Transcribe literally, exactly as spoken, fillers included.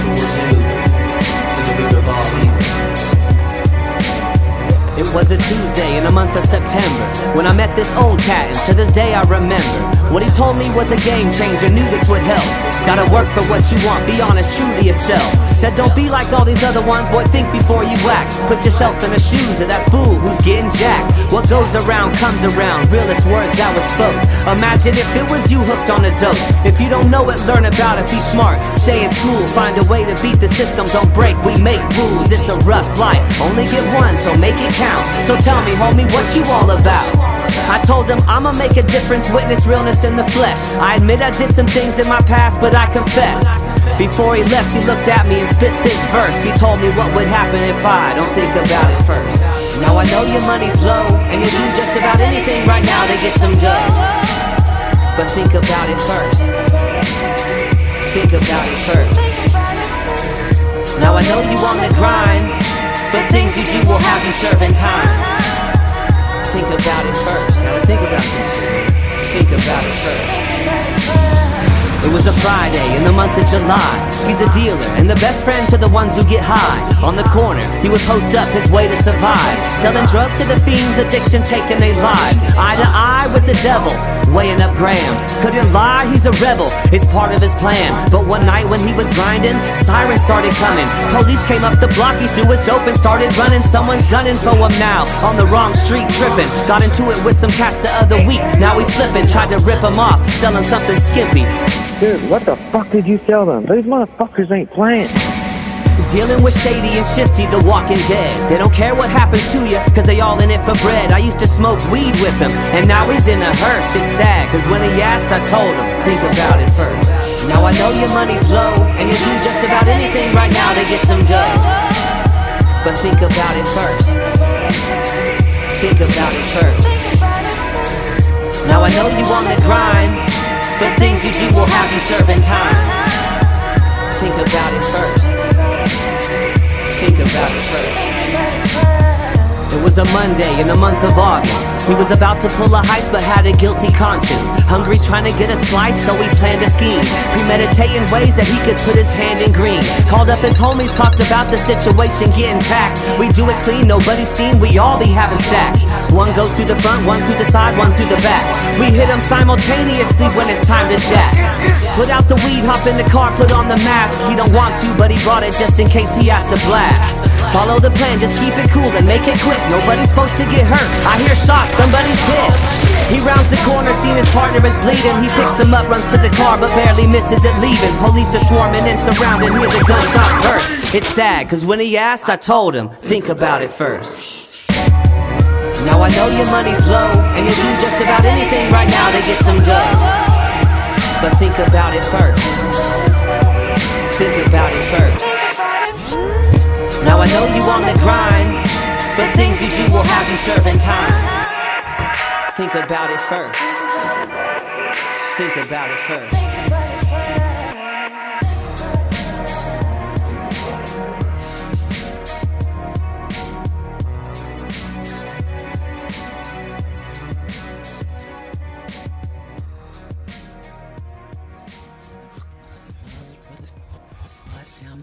will do for the root of all evil. It was a Tuesday in the month of September when I met this old cat, and to this day I remember what he told me was a game changer, knew this would help. Gotta work for what you want, be honest, true to yourself. Said don't be like all these other ones, boy, think before you act. Put yourself in the shoes of that fool who's getting jacked. What goes around comes around, realest words that was spoke. Imagine if it was you hooked on a dope. If you don't know it, learn about it, be smart, stay in school, find a way to beat the system, don't break, we make rules. It's a rough life, only get one, so make it count. So tell me, homie, what you all about? I told him I'ma make a difference, witness realness in the flesh. I admit I did some things in my past, but I confess. Before he left, he looked at me and spit this verse. He told me what would happen if I don't think about it first. Now I know your money's low, and you'll do just about anything right now to get some dough. But think about it first. Think about it first. Now I know you on the grind, but things you do will have you serving time. Think about it first. Now think about this shit. Think about it first. It was a Friday in the month of July. He's a dealer and the best friend to the ones who get high. On the corner, he would post up his way to survive, selling drugs to the fiends, addiction taking their lives. Eye to eye with the devil, weighing up grams. Couldn't lie, he's a rebel, it's part of his plan. But one night when he was grinding, sirens started coming. Police came up the block, he threw his dope and started running. Someone's gunning for him now, on the wrong street tripping. Got into it with some cats the other week, now he's slipping. Tried to rip him off, selling something skimpy. Dude, what the fuck did you sell them? These motherfuckers ain't playing. Dealing with Shady and Shifty, the Walking Dead. They don't care what happens to you, cause they all in it for bread. I used to smoke weed with him, and now he's in a hearse. It's sad, cause when he asked, I told him, think about it first. Now I know your money's low, and you'll do just about anything right now to get some dough. But think about it first. Think about it first. Now I know you on the grind, but things you do will have you serving time. Think about it first. Think about it first. It was a Monday in the month of August. He was about to pull a heist but had a guilty conscience. Hungry trying to get a slice, so he planned a scheme, premeditating ways that he could put his hand in green. Called up his homies, talked about the situation getting taxed. We do it clean, nobody's seen, we all be having stacks. One goes through the front, one through the side, one through the back. We hit them simultaneously when it's time to jack. Put out the weed, hop in the car, put on the mask. He don't want to, but he brought it just in case he has to blast. Follow the plan, just keep it cool and make it quick. Nobody's supposed to get hurt, I hear shots, somebody's hit. He rounds the corner, seen his partner is bleeding. He picks him up, runs to the car, but barely misses it leaving. Police are swarming and surrounding, hear the gunshot burst. It's sad, cause when he asked, I told him, think about it first. Now I know your money's low, and you'll do just about anything right now to get some dough. But think about it first. Think about it first. Now I know you on the grind, but things you do will have you serving time. Think about it first. Think about it first.